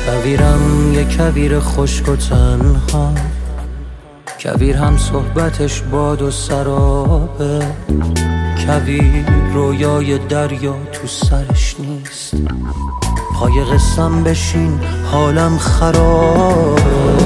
کویرم یه کویر خشک و تنها، کویر هم صحبتش باد و سرابه، کویر رویای دریا تو سرش نیست، پای قسم بشین حالم خرابه.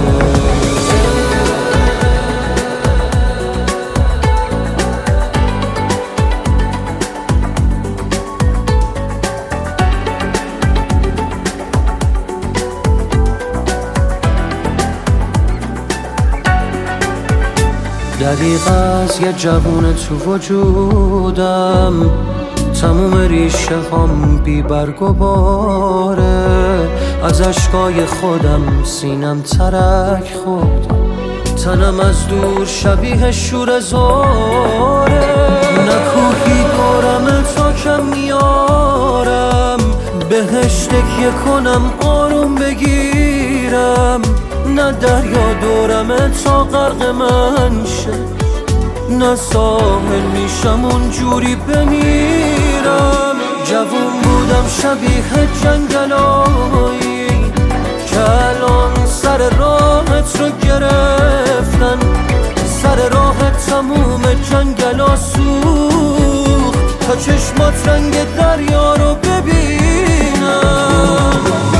دریغ از یه جوون تو وجودم، تموم ریشه هم بی برگ و باره، از اشکای خودم سینم ترک خورد، تنم از دور شبیه شور زاره، نکوهی دورم تا کم میارم، بهش تکیه کنم آروم بگیرم، نه دریا دورمه تا غرق من شه، نه ساحل میشم اونجوری بمیرم. جوون بودم شبیه جنگلایی که الان سر راهت رو گرفتن، سر راهت تموم جنگلا سوخت تا چشمات رنگ دریا رو ببینم.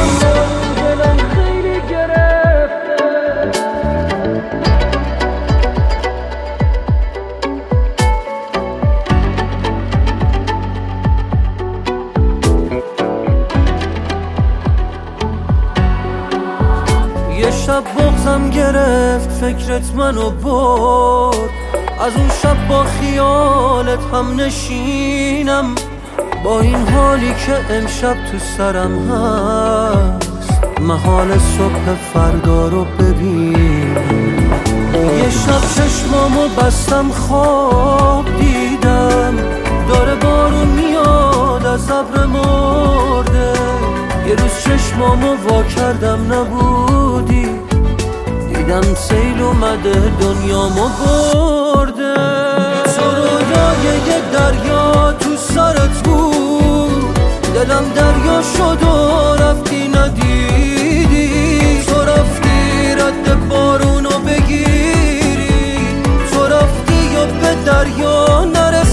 یه شب بغضم گرفت فکرت منو برد، از اون شب با خیالت هم نشینم، با این حالی که امشب تو سرم هست، محال صبح فردا رو ببین. یه شب چشمامو بستم خواب دیدم، داره بارون میاد از ابر مرده، یه روز چشمامو وا کردم نبودی، دیدم سیل اومده دنیامو برده. تو رویای یه دریا تو سرت بود، دلم دریا شد و رفتی ندیدی، تو رفتی رد بارونو بگیری، تو رفتی و به دریا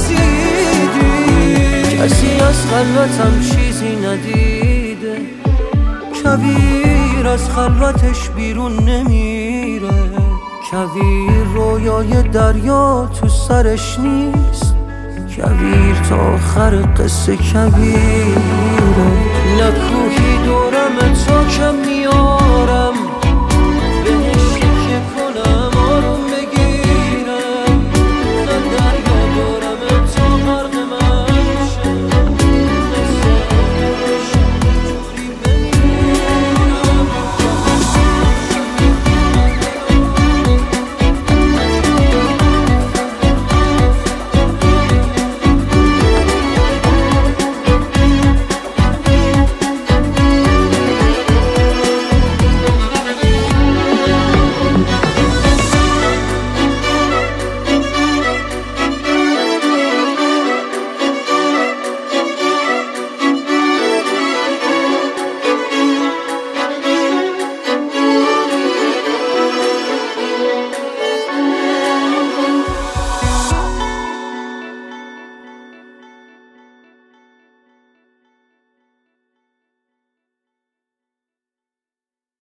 نرسیدی، کسی از خلوتم چیزی ندیده، کویر از خلوتش بیرون نمیره، کویر رویای دریا تو سرش نیست، کویر تا آخر قصه کویره، نکوهی دورم تا کم میارم،